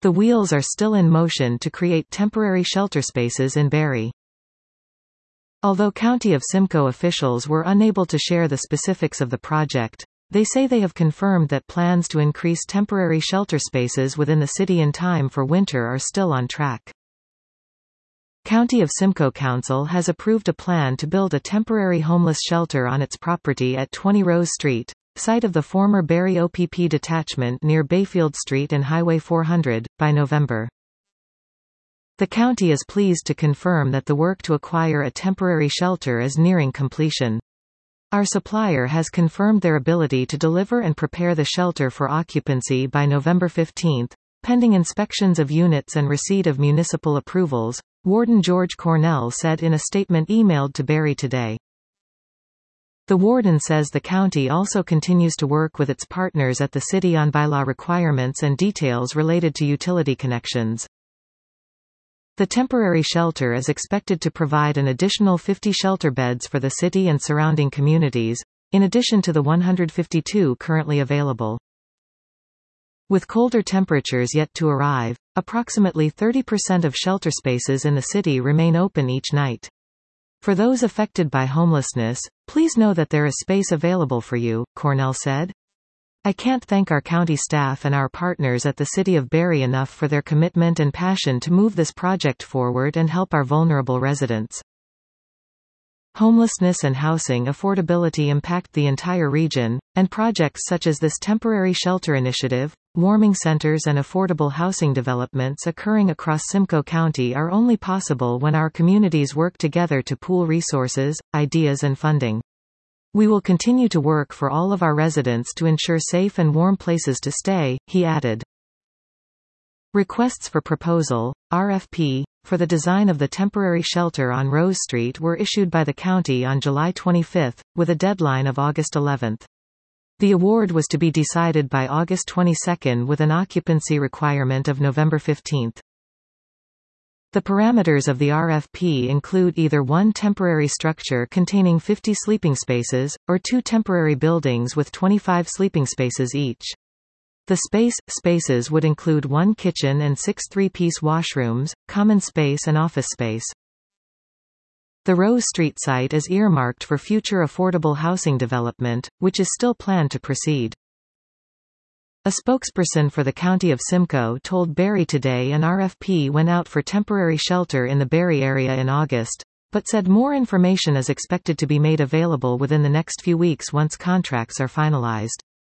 The wheels are still in motion to create temporary shelter spaces in Barrie. Although County of Simcoe officials were unable to share the specifics of the project, they say they have confirmed that plans to increase temporary shelter spaces within the city in time for winter are still on track. County of Simcoe Council has approved a plan to build a temporary homeless shelter on its property at 20 Rose Street, site of the former Barrie OPP detachment near Bayfield Street and Highway 400, by November. The county is pleased to confirm that the work to acquire a temporary shelter is nearing completion. Our supplier has confirmed their ability to deliver and prepare the shelter for occupancy by November 15, pending inspections of units and receipt of municipal approvals, Warden George Cornell said in a statement emailed to Barrie Today. The warden says the county also continues to work with its partners at the city on bylaw requirements and details related to utility connections. The temporary shelter is expected to provide an additional 50 shelter beds for the city and surrounding communities, in addition to the 152 currently available. With colder temperatures yet to arrive, approximately 30% of shelter spaces in the city remain open each night. For those affected by homelessness, please know that there is space available for you, Cornell said. I can't thank our county staff and our partners at the City of Barrie enough for their commitment and passion to move this project forward and help our vulnerable residents. Homelessness and housing affordability impact the entire region, and projects such as this temporary shelter initiative, warming centers and affordable housing developments occurring across Simcoe County are only possible when our communities work together to pool resources, ideas and funding. We will continue to work for all of our residents to ensure safe and warm places to stay, he added. Requests for proposal, RFP, for the design of the temporary shelter on Rose Street were issued by the county on July 25, with a deadline of August 11. The award was to be decided by August 22 with an occupancy requirement of November 15. The parameters of the RFP include either one temporary structure containing 50 sleeping spaces, or two temporary buildings with 25 sleeping spaces each. The spaces would include one kitchen and 6 three-piece washrooms, common space and office space. The Rose Street site is earmarked for future affordable housing development, which is still planned to proceed. A spokesperson for the County of Simcoe told Barrie Today an RFP went out for temporary shelter in the Barrie area in August, but said more information is expected to be made available within the next few weeks once contracts are finalized.